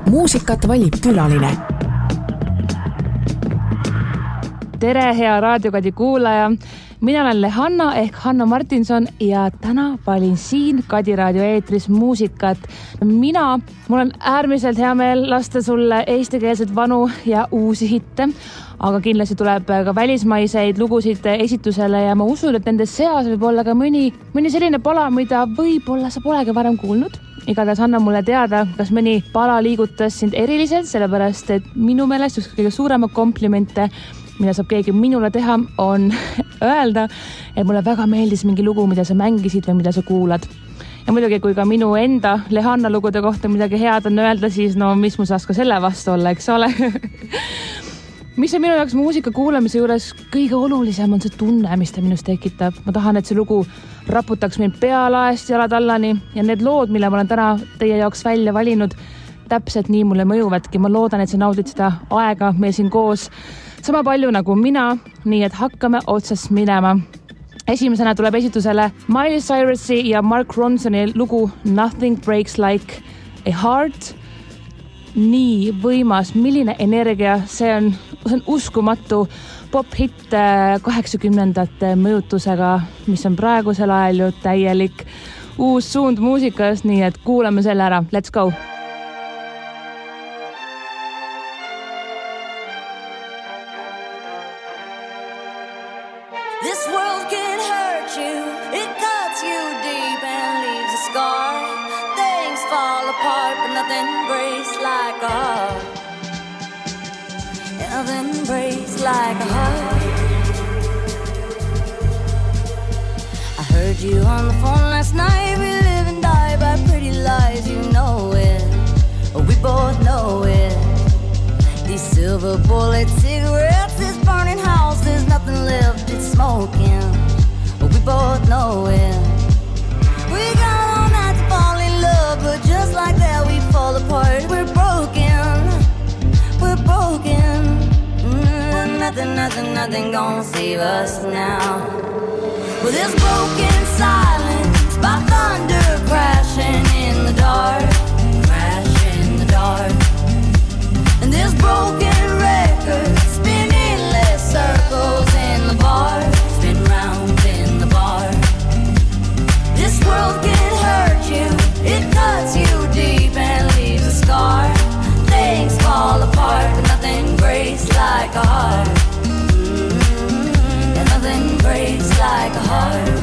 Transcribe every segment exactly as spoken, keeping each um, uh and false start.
muusikat valib külaline. Tere, hea raadiokadi kuulaja. Mina olen Lehanna ehk Hanna Martinson ja täna valin siin Kadi raadio eetris muusikat. Mina, mul on äärmiselt hea meel lasta sulle eestikeelseid vanu ja uusi hitte, aga kindlasti tuleb ka välismaiseid lugusid esitusele ja ma usun, et nende seas võib olla ka mõni, mõni selline pala, mida võib-olla sa polegi varem kuulnud. Igatahes anna mulle teada, kas mõni pala liigutas sind eriliselt, sellepärast et minu meelest üks kõige suurema komplimente, mida saab keegi minule teha, on öelda, et mulle väga meeldis mingi lugu, mida sa mängisid või mida sa kuulad. Ja muidugi, kui ka minu enda Lehanna lugude kohta midagi head on öelda, siis no mis mu saaks ka selle vastu olla, eks ole? Mis on minu jaoks muusika kuulamise juures kõige olulisem on see tunne, mis ta minust tekitab. Ma tahan, et see lugu raputaks mind pealaest jalad allani ja need lood, mille ma olen täna teie jaoks välja valinud, täpselt nii mulle mõjuvadki. Ma loodan, et sa naudid seda aega meil siin koos sama palju nagu mina, nii et hakkame otsast minema. Esimesena tuleb esitusele Miley Cyrusi ja Mark Ronsoni lugu Nothing Breaks Like a Heart. Nii võimas, milline energia, see on, see on uskumatu pop-hitt kaheksakümnendate mõjutusega, mis on praegusel ajal ju täielik uus suund muusikas, nii et kuulame selle ära. Let's go! Nothing breaks like a heart. I heard you on the phone last night. We live and die by pretty lies. You know it, we both know it. These silver bullet cigarettes, this burning house, there's nothing left, it's smoking. We both know it. We got all night to fall in love, but just like that we fall apart. We're broken, we're broken. Mm, nothing, nothing, nothing gonna save us now. With this broken silence, by thunder crashing in the dark, crash in the dark. And this broken record spinning less circles in the bar, spin round in the bar. This world can hurt you, it cuts you deep and leaves a scar. Things fall apart, but nothing breaks like a heart. Mm-hmm. And nothing breaks like a heart.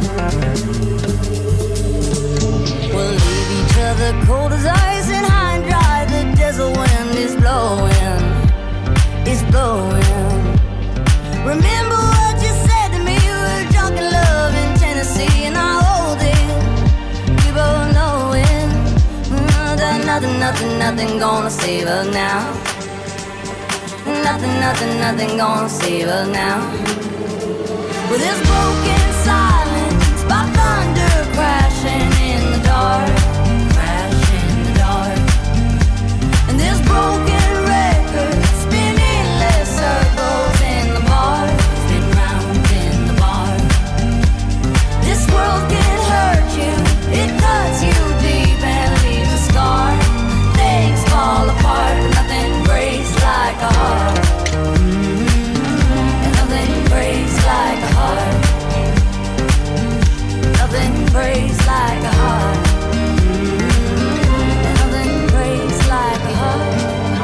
We'll leave each other cold as ice and high and dry. The desert wind is blowing, it's blowing. Remember what you said to me. We were drunk in love in Tennessee, and I hold it. We both know it. Mm, that nothing, nothing, nothing gonna save us now. Nothing, nothing, nothing gonna save us now. With this broken silence, by thunder crashing in the dark, crash in the dark. And this broken record spinning less circles in the bar, spin round in the bar. This world can hurt you, it cuts you deep and leaves a scar. Things fall apart, but nothing breaks like a heart. Mm-hmm. And nothing breaks like a heart. Nothing breaks like a heart. Mm-hmm. And nothing breaks like a heart.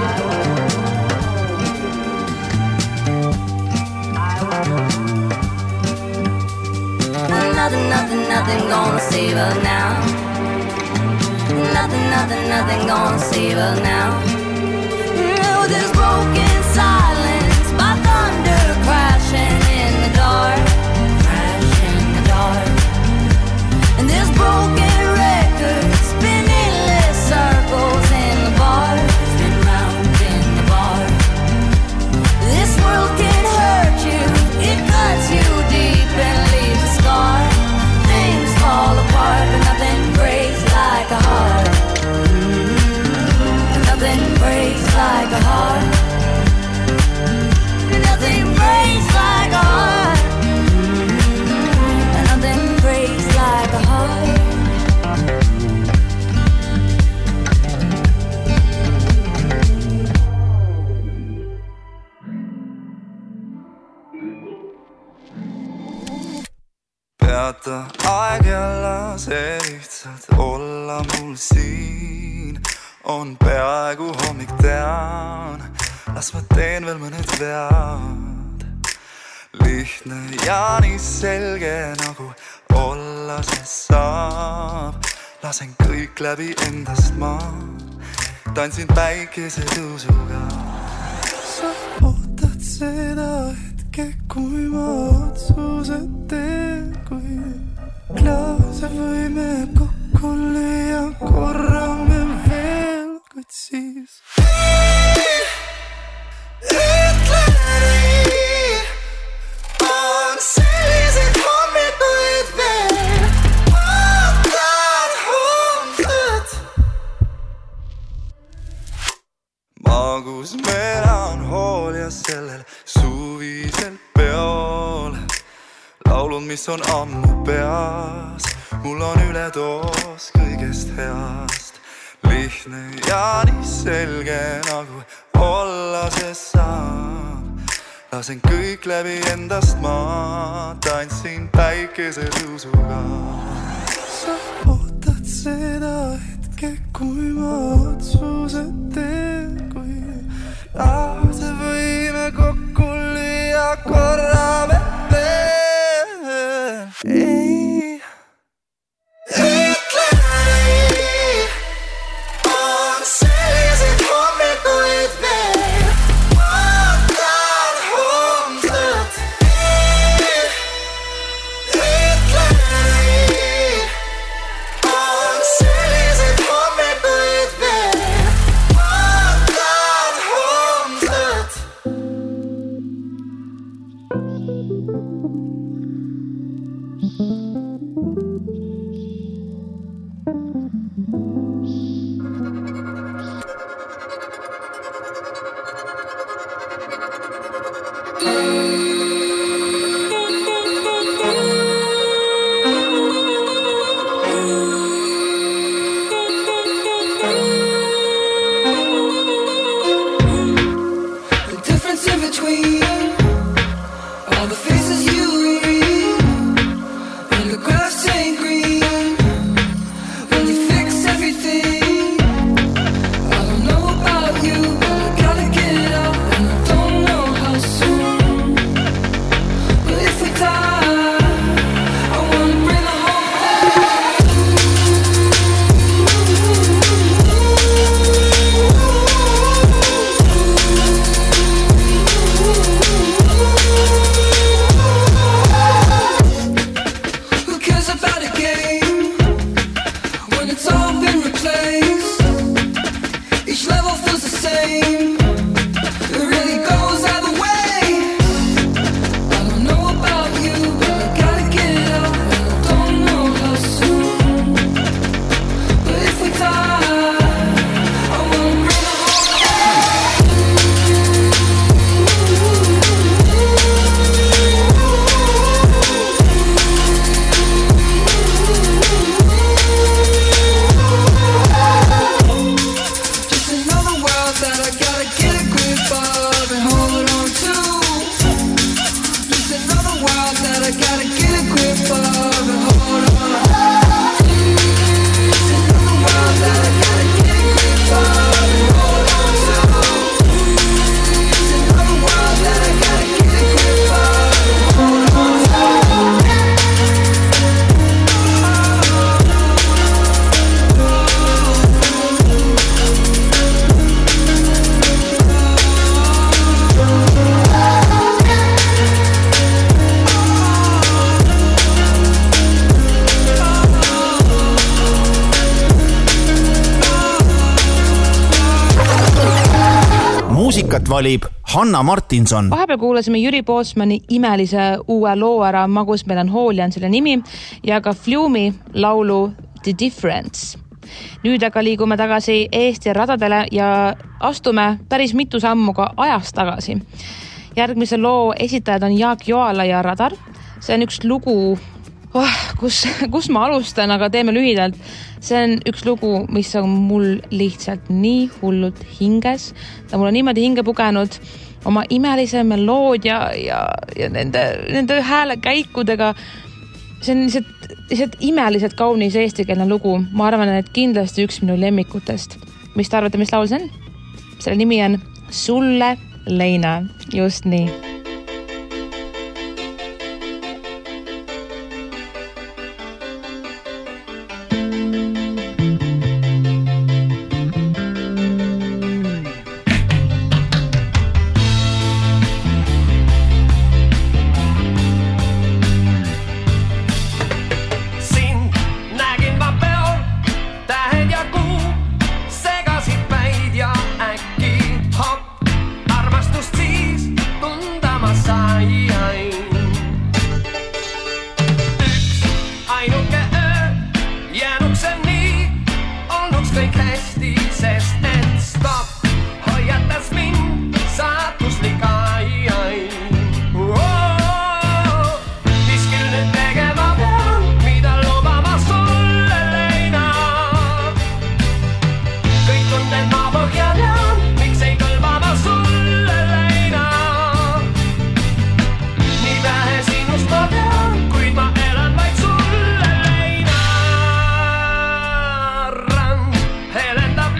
Nothing, nothing, nothing gonna save us now. Nothing, nothing, nothing gonna save us now. With this broken silence, by thunder crashing in the dark, crash in the dark. And this broken record spinning less circles in the bar, spin round in the bar. This world can hurt you, it cuts you deep and leaves a scar. Things fall apart, but nothing breaks like a heart. Mm-hmm. Nothing breaks like a heart. peata aeg ja lase lihtsalt olla mul siin. On peaaegu hommik tean, las ma teen veel mõned vead. Lihtne ja nii selge nagu olla see saab. Lasen kõik läbi endast ma tantsin päikese tõusuga. Sa ootad seda hetke, kui ma otsuse teen, kui klaase võime kokku lüüa, korra me veel, kuid siis ütle nii, on sellised hommikuid veel, ootan homset. Magus meelan hool ja sellel suvisel peol laulun, mis on ammu peas, mul on üledoos kõigest heast. Lihtne ja nii selge nagu olla see saab. Lasen kõik läbi endast ma tantsin päikese tõusuga. Sa ootad seda hetke, kui ma otsuse teen, kui laase võime kokku lüüa, korra me veel. Ei, ütle nii, on sellised hommikuid veel, ootan homset. Ütle nii, on sellised hommikuid veel, ootan homset. muusikat valib Hanna Martinson. Vahepeal kuulasime Jüri Postmani imelise uue loo ära, Magus melanhoolia on selle nimi, ja ka Flume'i laulu The Difference. Nüüd aga liigume tagasi Eesti radadele ja astume päris mitu sammu ka ajast tagasi. Järgmise loo esitajad on Jaak Joala ja Radar. See on üks lugu, oh, kus, kus ma alustan, aga teeme lühidalt. See on üks lugu, mis on mul lihtsalt nii hullult hinges. Ta mul on niimoodi hinge pugenud oma imelise meloodia ja, ja nende, nende hääle käikudega. see on lihtsalt, lihtsalt imeliselt kaunis eestikeelne lugu. Ma arvan, et kindlasti üks minu lemmikutest. Mis te arvate, mis laul see on? Selle nimi on Sulle Leina. Just nii. Helenda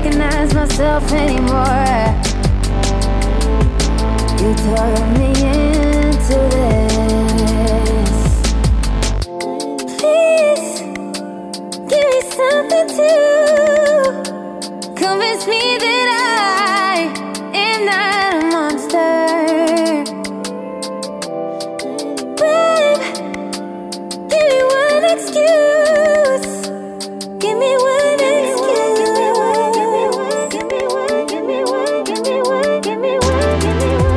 recognize myself anymore. You tore me into this. Please give me something to convince me that I am not a monster. Babe, give me one excuse. Give me one excuse. Give me one, give me one, give me one, give me one, give me one, give me one, give me one.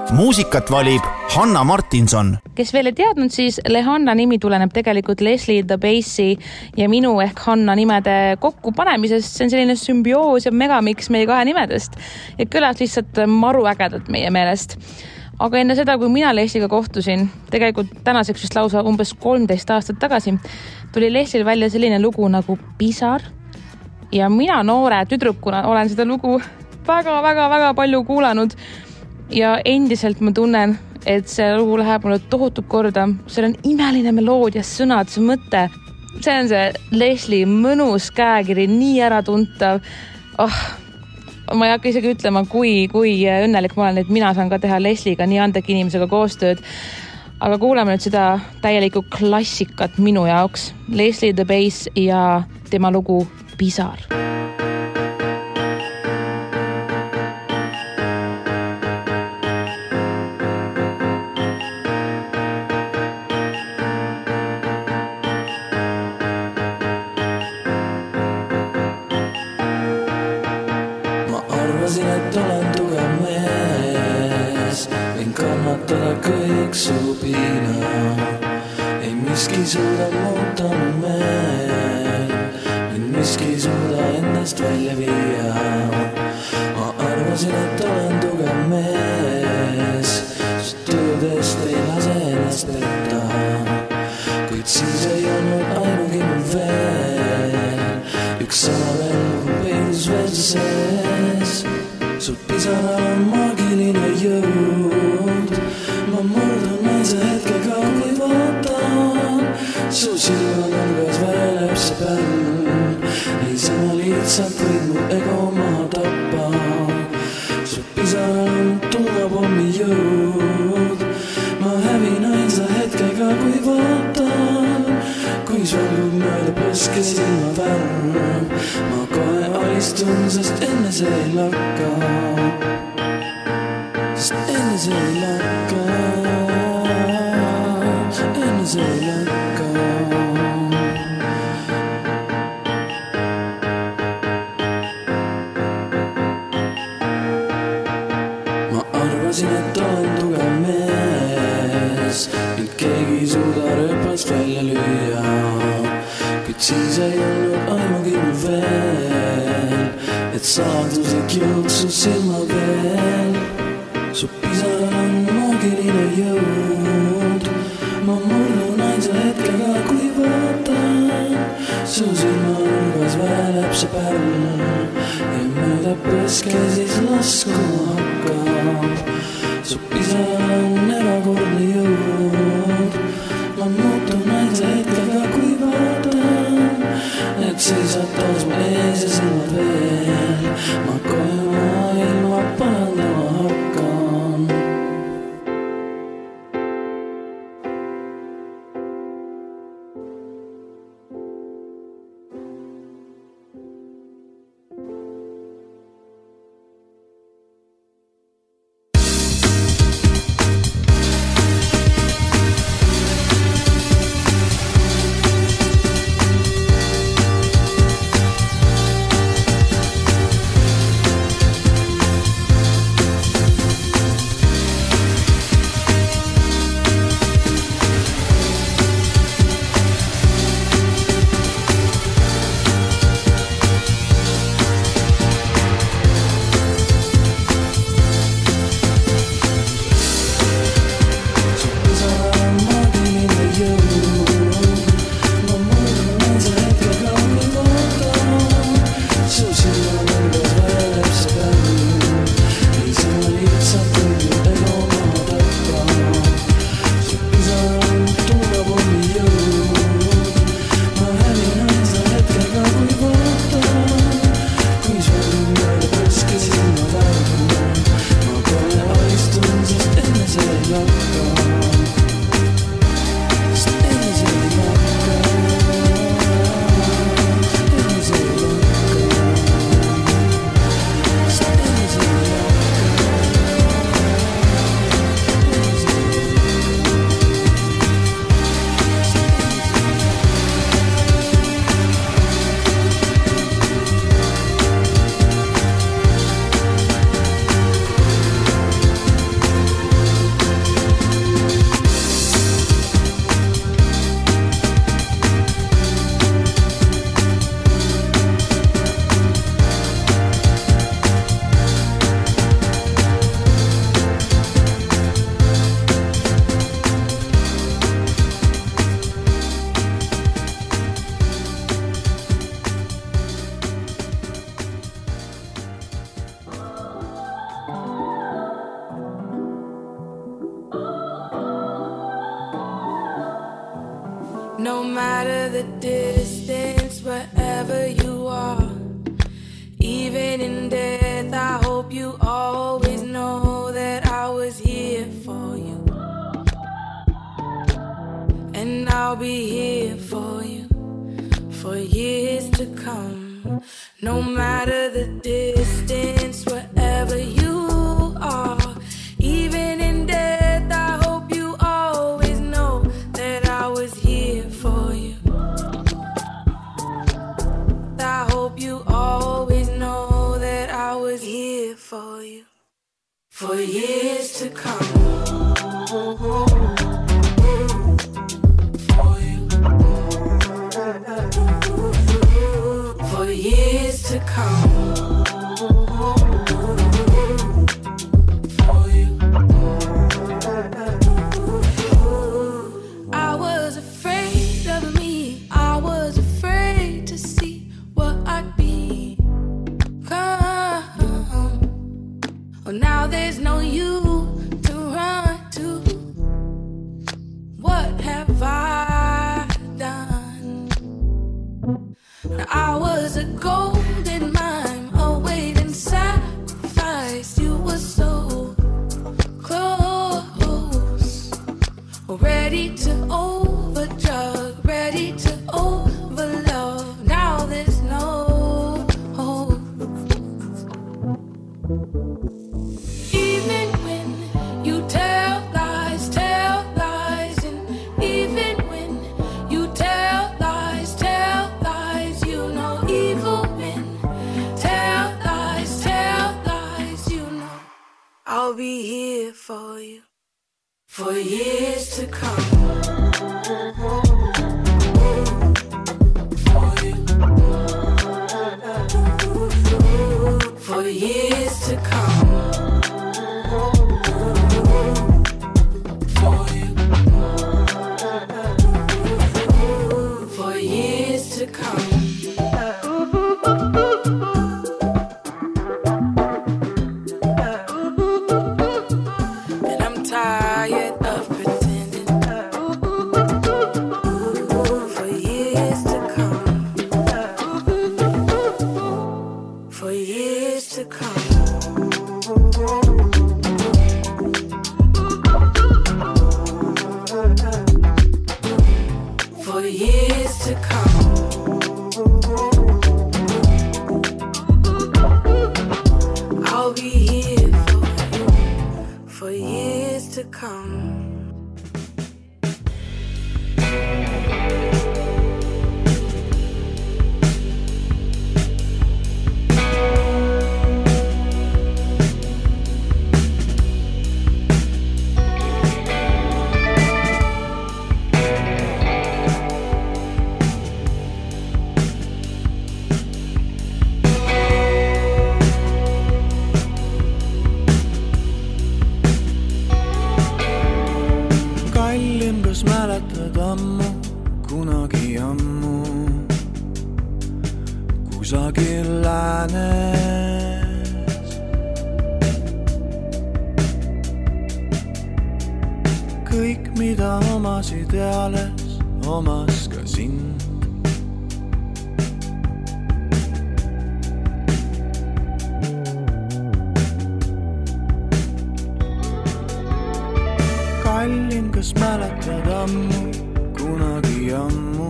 muusikat valib Hanna Martinson. Kes veel ei teadnud, siis Lehanna nimi tuleneb tegelikult Leslie the Bassi ja minu ehk Hanna nimede kokku panemisest. See on selline sümbioos ja megamiks meie kahe nimedest ja kõlas lihtsalt maru ägedalt meie meelest. Aga enne seda, kui mina Leslie'ga kohtusin, tegelikult tänaseks vist lausa umbes kolmteist aastat tagasi, tuli Leslie'l välja selline lugu nagu Pisar ja mina noore tüdrukuna olen seda lugu väga-väga-väga palju kuulanud ja endiselt ma tunnen, et see lugu läheb mulle tohutult korda. See on imeline meloodia, sõnad, see mõte. See on see Leslie mõnus käekiri, nii äratuntav. Oh, ma ei hakka isegi ütlema, kui, kui õnnelik ma olen, et mina saan ka teha Leslie'ga nii andeki inimesega koostööd. Aga kuuleme nüüd seda täielikku klassikat minu jaoks. Leslie the Bass ja tema lugu Pisar. Suuda muuta mu meel, mind miski suuda endast välja viia. Ma arvasin, et olen tugev mees, su töödest ei lase ennast petta. Kuid siis ei olnud ainugi mu veel, üks sama veel peidus veel sees. Su pisaral on maagiline jõud, ma murdun naise hetkega, kui vaatan. Su silma nalgas väeleb see pärn, ei sama lihtsalt võid mu ego maha tappa. Su pisaral on tuumapommi jõud, ma hävin ainsa hetkega, kui vaatan. Kui solgub mööda põske silma värm, ma kohe alistun, sest enne see ei lakka. Sest enne see ei lakka, enne see ei lakka. Arvasin, et olen tugev mees, mind keegi ei suuda rööpast välja lüüa. Kuid siis ei olnud aimugi mu veel, et saaduslik jõud su silma veel. Su pisaral on maagiline jõud, ma murdun ainsa hetkega, kui vaatan. Su silma nurgas väeleb see pärl ja mööda põske siis laskuma hakkab. Su pisar on erakordne jõud, ma muutun ainsa hetkega, kui vaatan, et seisad taas mu ees ja silmad veel, ma kohe maailma parandama hakkan. No matter the distance, wherever you are, even in death, I hope you always know that I was here for you. And I'll be here for you for years to come. No matter the distance, wherever you are, even in death, I hope you always know that I was here for you. I hope you always know that I was here for you for years to come. For you. For years to come. For you. I was afraid of me. I was afraid to see what I'd be. Come. Oh, now there's no you to run to. What have I done? I was a golden mime, awaiting sacrifice. You were so close, ready to overdrug, ready to overlove. Now there's no hope. Even when you tell lies, tell lies, and even when you tell lies, tell lies, you know, evil men tell lies, tell lies, you know, I'll be here for you for years to come. For you. For years to come. For you. For years to come. And I'm tired of pretending. For years to come. For years to come. For years to come. I'll be here for you for years to come. Kallim, kas mäletad ammu, kunagi ammu, kusagil läänes. Kõik, mida omasid eales, omas ka sind. Kallim, kas mäletad ammu, kunagi ammu,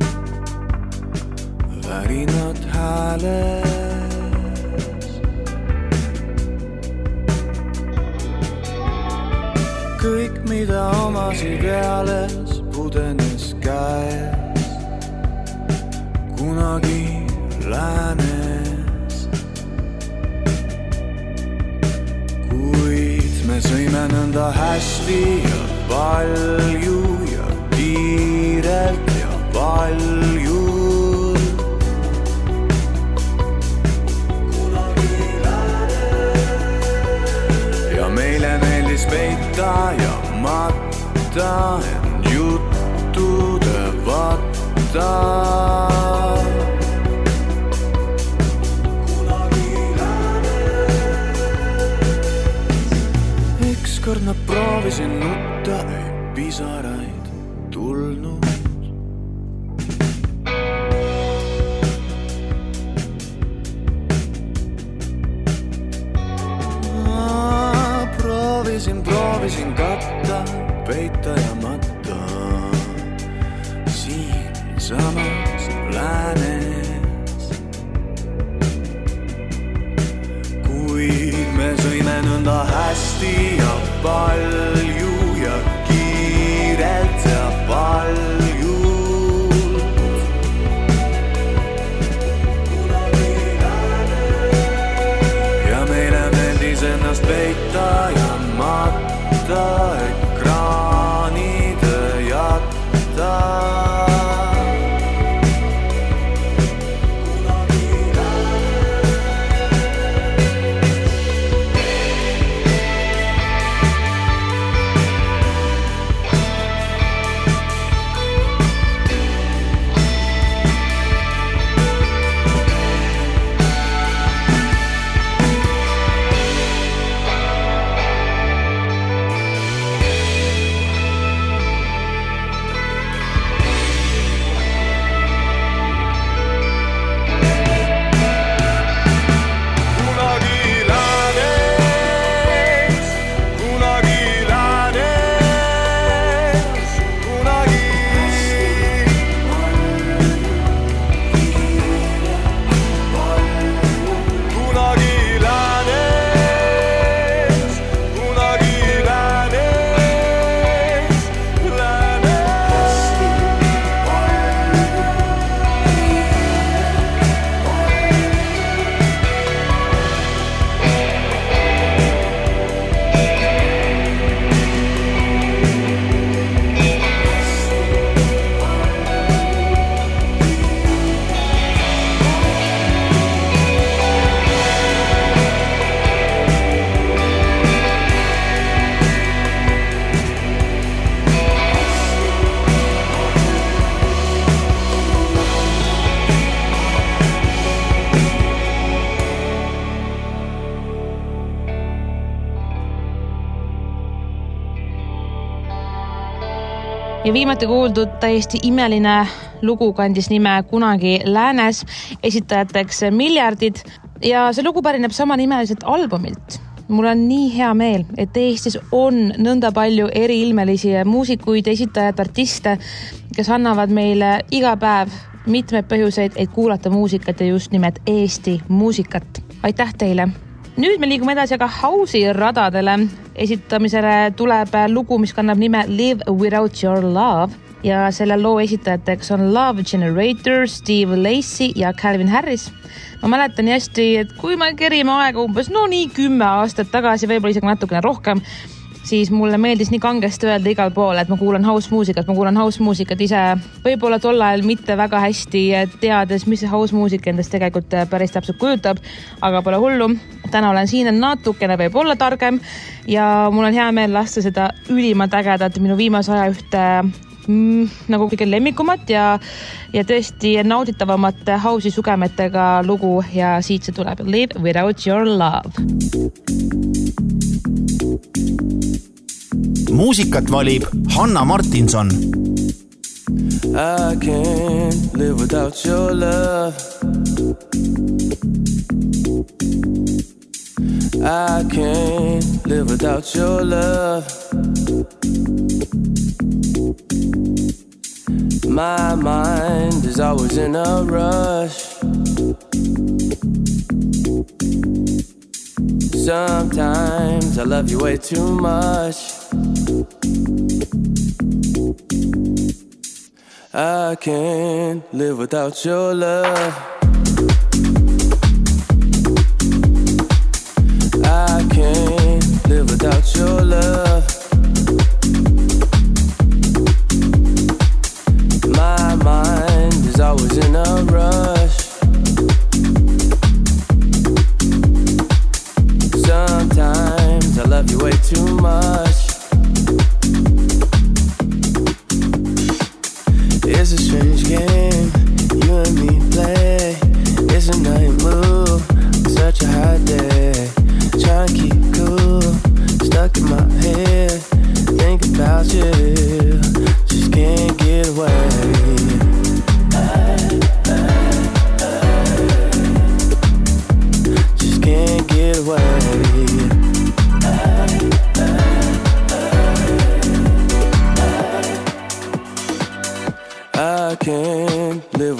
värinad hääles. Kõik, mida omasid eales, pudenes käes, kunagi läänes. Kuid me sõime nõnda hästi ja palju ja kiirelt ja palju. Ja meile meeldis peita ja matta end juttude vatta. Ükskord ma proovisin nutta, ei pisaraid tulnud. proovisin, proovisin katta, peita ja matta siin samas läänes. Kuid me sõime nõnda hästi ja palju ja kiirelt ja palju. Ennast peita ja matta, ekraanide jatta. Ja viimati kuuldud täiesti imeline lugu kandis nime Kunagi läänes, esitajateks Miljardid ja see lugu pärineb samanimeliselt albumilt. Mul on nii hea meel, et Eestis on nõnda palju eriilmelisi muusikuid, esitajad, artiste, kes annavad meile iga päev mitmeid põhjuseid, et kuulata muusikat ja just nimelt Eesti muusikat. Aitäh teile! Nüüd me liigume edasi aga house'i radadele. Esitamisele tuleb lugu, mis kannab nime Live Without Your Love ja selle loo esitajateks on Love Generator, Steve Lacy ja Calvin Harris. Ma mäletan nii hästi, et kui me kerime aega umbes no nii kümme aastat tagasi, võib-olla isegi natukene rohkem, siis mulle meeldis nii kangesti öelda igal pool, et ma kuulan house muusikat, ma kuulan house muusikat ise võib-olla tol ajal mitte väga hästi teades, mis see house muusik endast tegelikult päris täpselt kujutab, aga pole hullu. Täna olen siin natukene võib-olla targem ja mul on hea meel lasta seda ülimalt ägedat minu viimase aja ühte mm, nagu kõige lemmikumat ja, ja tõesti nauditavamat house'i sugemetega lugu ja siit see tuleb Live Without Your Love. Muusikat valib Hanna Martinson. I can't live without your love. I can't live without your love. My mind is always in a rush. Sometimes I love you way too much. I can't live without your love. I can't live without your love. My mind is always in a rush. Sometimes I love you way too much. It's a strange game you and me play. It's a night move, such a hot day. Trying to keep cool, stuck in my head. Think about you, just can't get away. Just can't get away.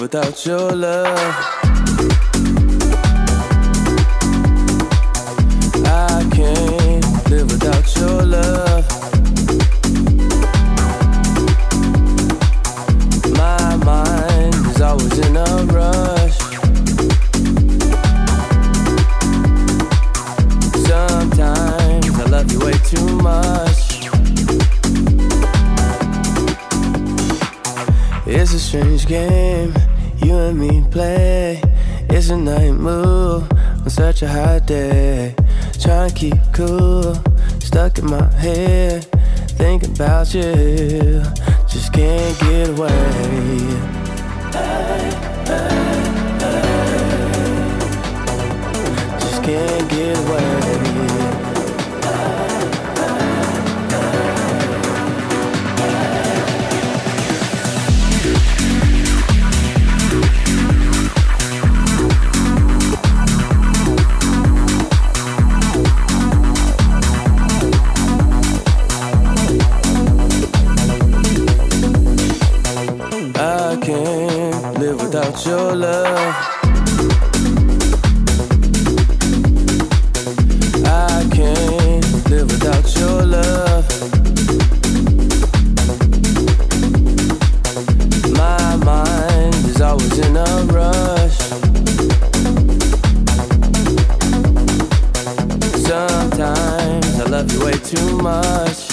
without your love. I can't live without your love. My mind is always in a rush. Sometimes I love you way too much. It's a strange game you and me play. It's a night move on such a hot day. Trying to keep cool, stuck in my head, thinking about you, just can't get away. Just can't get away. Without your love, I can't live without your love. My mind is always in a rush. Sometimes I love you way too much.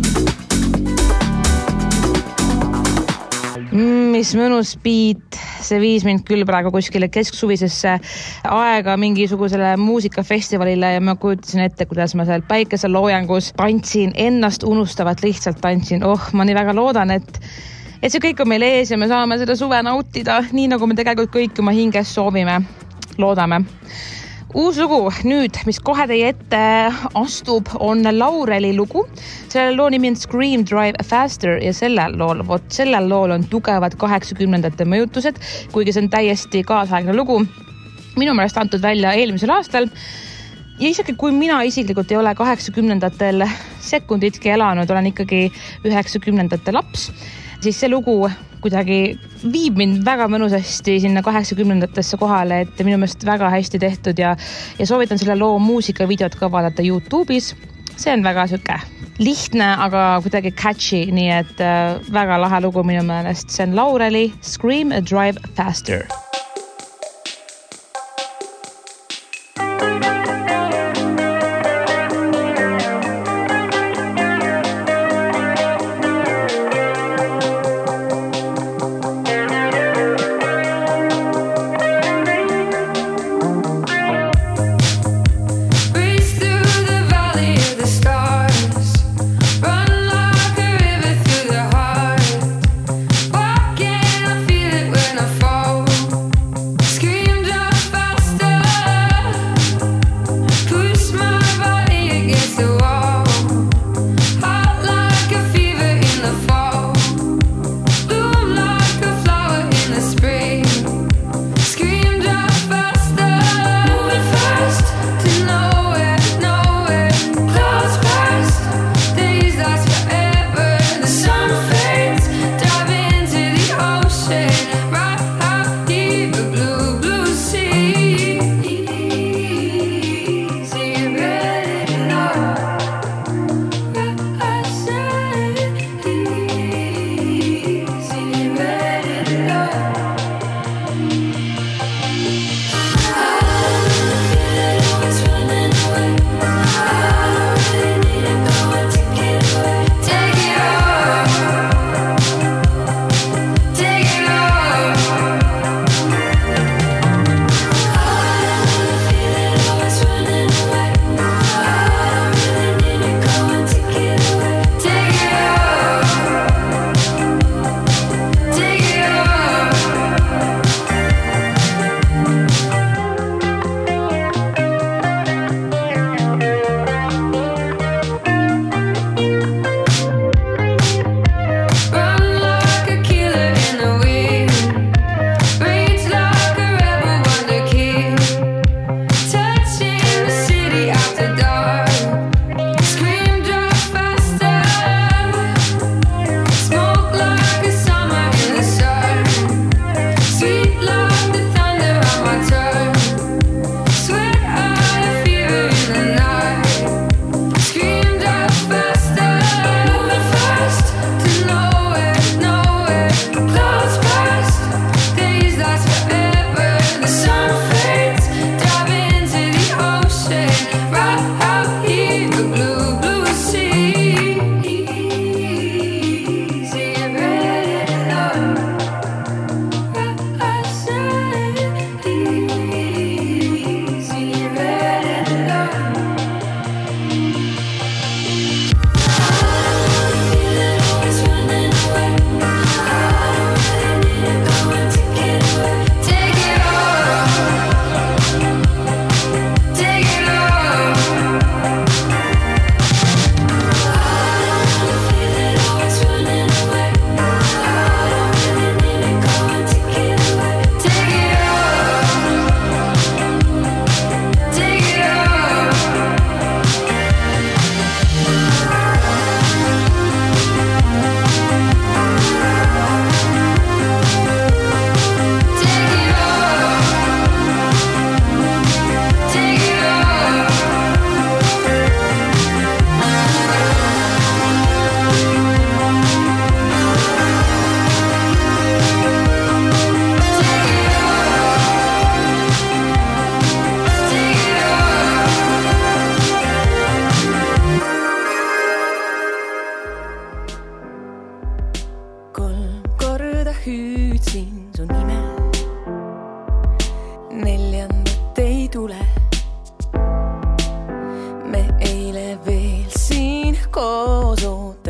Mis mõnus beat. See viis mind küll praegu kuskile kesksuvisesse aega mingisugusele muusikafestivalile ja ma kujutasin ette, kuidas ma seal päikeseloojangus tantsin, ennast unustavat lihtsalt tantsin. Oh, ma nii väga loodan, et, et see kõik on meil ees ja me saame seda suve nautida, nii nagu me tegelikult kõik oma hinges soovime, loodame. Uus lugu nüüd, mis kohe teie ette astub, on Laureli lugu. Selle loo nimi on Scream Drive Faster ja sellel lool, vot sellel lool on tugevad kaheksakümnendate mõjutused, kuigi see on täiesti kaasaegne lugu. Minu meelest antud välja eelmisel aastal. Ja isegi kui mina isiklikult ei ole kaheksakümnendatel sekunditki elanud, olen ikkagi üheksakümnendate laps, siis see lugu kuidagi viib mind väga mõnusasti sinna kaheksakümnendatesse kohale, et minu meelest väga hästi tehtud ja, ja soovitan selle loo muusikavideot ka vaadata YouTube'is. See on väga süke lihtne, aga kuidagi catchy, nii et äh, väga lahe lugu minu meelest. See on Laureli Scream Drive Faster. Walking, I feel it when I fall.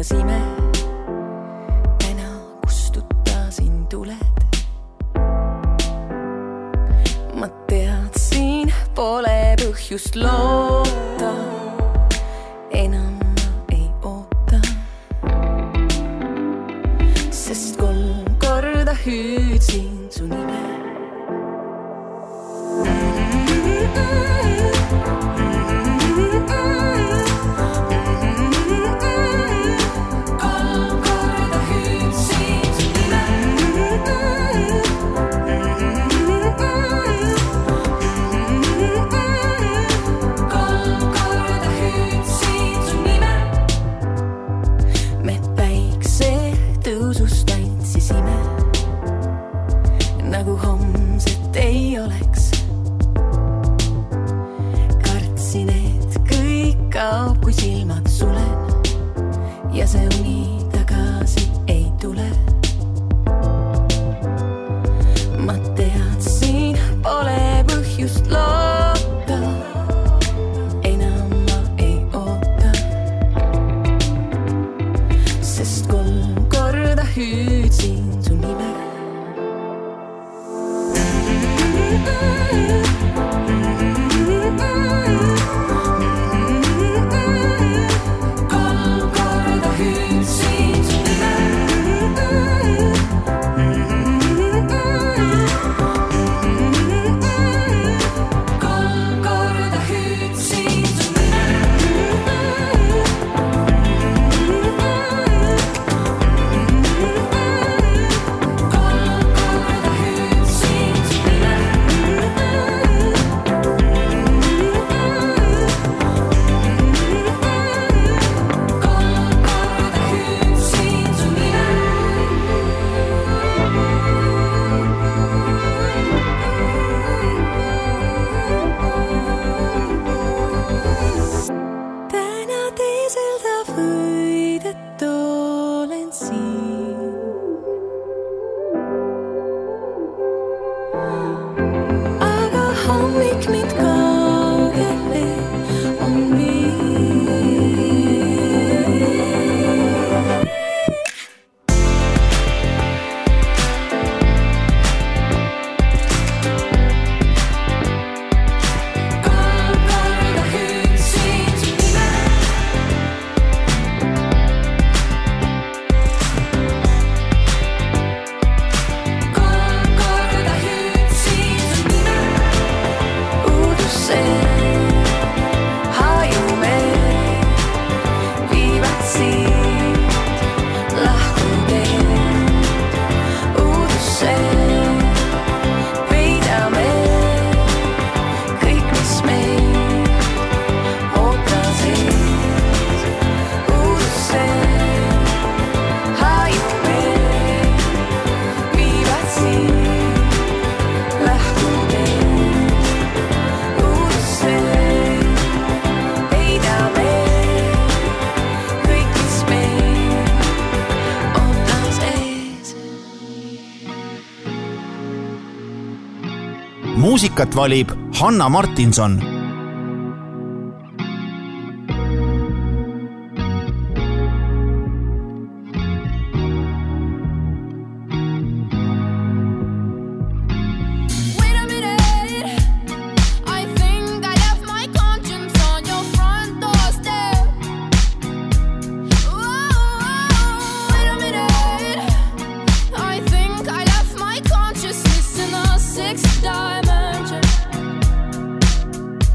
unustasime. Täna kustutasin tuled. Ma teadsin, pole põhjust loota. Enam ma ei oota. Sest kolm korda hüüdsin su nime. Nagu homset ei oleks. Kartsin, et kõik kaob, kui silmad sulen ja see uni tagasi ei tule. Ma teadsin, pole põhjust loota. Enam ma ei oota. Sest kolm korda hüüdsin su nime. Muusikat valib Hanna Martinson. Six dimension.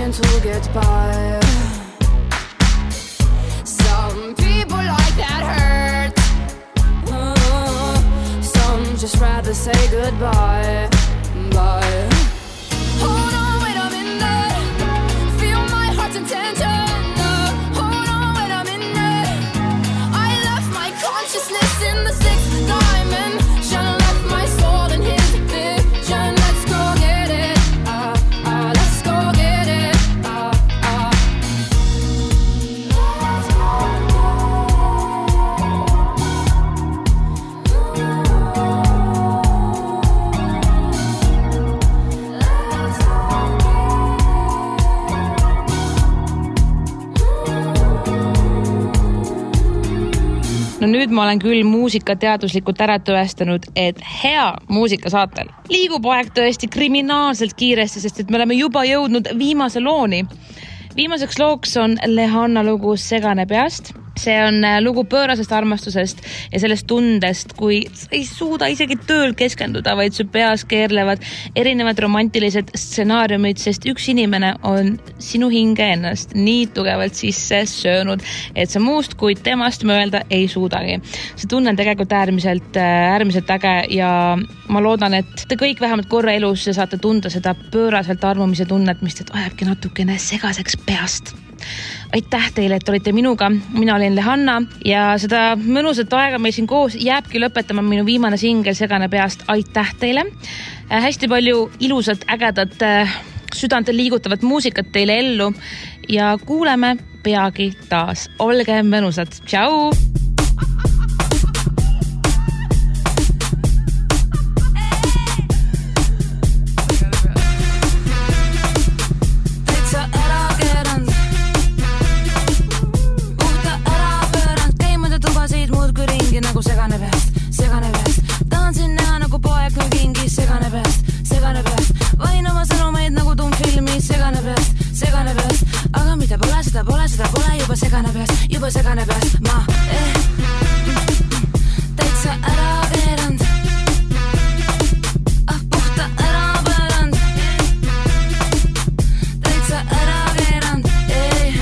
trying to get by. Some people like that hurt. uh, Some just rather say goodbye. Bye. Hold on, wait a minute. Feel my heart's intention. Hold on, wait a minute. I left my consciousness in the sixth dimension. Left my soul in his vision. Let's go get it. Uh, uh, let's go get it. Uh, uh. No nüüd ma olen küll muusikateaduslikult ära tõestanud, et hea muusikasaatel liigub aeg tõesti kriminaalselt kiiresti, sest et me oleme juba jõudnud viimase looni. Viimaseks looks on Lehanna lugu Segane peast. See on lugu pöörasest armastusest ja sellest tundest, kui sa ei suuda isegi tööl keskenduda, vaid su peas keerlevad erinevad romantilised stsenaariumid, sest üks inimene on sinu hinge ennast nii tugevalt sisse söönud, et sa muust kui temast mõelda ei suudagi. See tunne on tegelikult äärmiselt, äärmiselt äge ja ma loodan, et te kõik vähemalt korra elus saate tunda seda pööraselt armumise tunnet, mis teid ajabki natukene segaseks peast. Aitäh teile, et olite minuga. Mina olin Lehanna ja seda mõnusat aega meil siin koos jääbki lõpetama minu viimane singel Segane peast. Aitäh teile. Hästi palju ilusat, ägedat, südantel liigutavat muusikat teile ellu ja kuuleme peagi taas. Olge mõnusad. Tšau! Nagu segane peast, segane peast. Tahan siin näha nagu poeg või kingi. Segane peast, segane peast. Vain oma sõnumeid nagu tummfilmi. Segane peast, segane peast. Aga mida pole, seda pole, seda pole. Juba segane peast, juba segane peast. Ma eh, täitsa ära veerand. Ah, puhta ära pöörand. Täitsa ära veerand eh.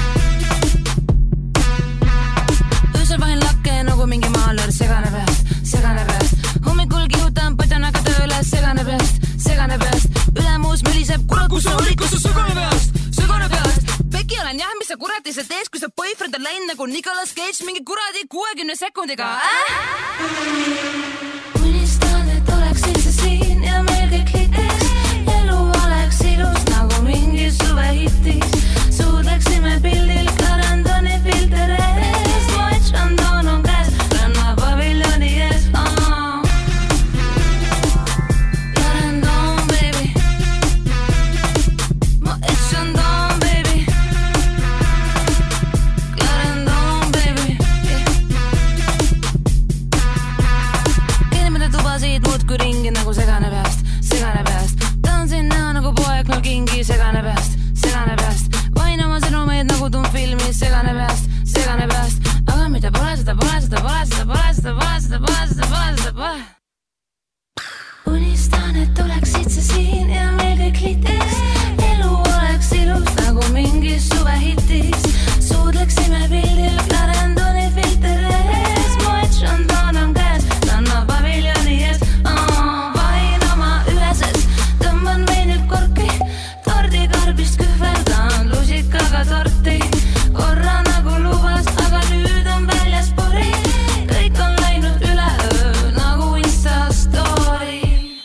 Öösel vahin lakke nagu mingi maaler. Segane peast, segane peast. Hommikul kihutan padjanaga tööle. Segane peast, segane peast. Ülemuus mõliseb, kurat, kus sa olid, kus sa segane peast, segane peast. Peki olen jah, mis sa kurati sa tees, kui sa boyfriend on läinud nagu Nicolas Cage mingi kuradi kuuekümne sekundiga äh? Unistan, et oleksid sa siin ja meil kõik liites. Elu oleks ilus nagu mingi suvehitis. Suudleksime pildil Clarendoni filter ees. Moed Chandon on käes, ranna paviljoni ees oh. Clarendon, baby. Moed Chandon, baby. Clarendon, baby Käin mida tubasid muudku ringi nagu segane peast, segane peast. Tahan siin näha nagu poeg mul kingi. Segane peast, segane peast. Vain oma sõnumeid nagu tummfilmi. Segane peast, segane peast. Aga mida pole, seda pole, seda pole, seda pole, seda pole, seda pole, seda pole, seda pole. Unistan, et oleksid sa siin ja meil kõik liites. Elu oleks ilus nagu mingi suvehitis. Suudleksime pildil Clarendoni filter ees. Moed Chandon on käes, ranna paviljoni ees oh. Vain oma üleses, tõmban veinib korki. Tordi karbist kühveldan lusikaga torti. Korra nagu lubas, aga nüüd on väljas pori. Kõik on läinud üle öö nagu Insta story.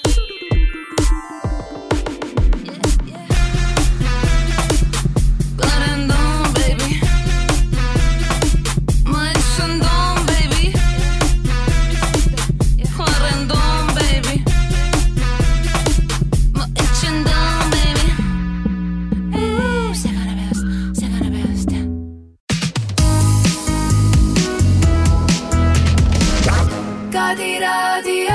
Clarendon, baby. Moed Chandon, baby. Clarendon, baby. Moed Chandon, baby. Ooh, segane peast, segane peast jah. Kadi raadio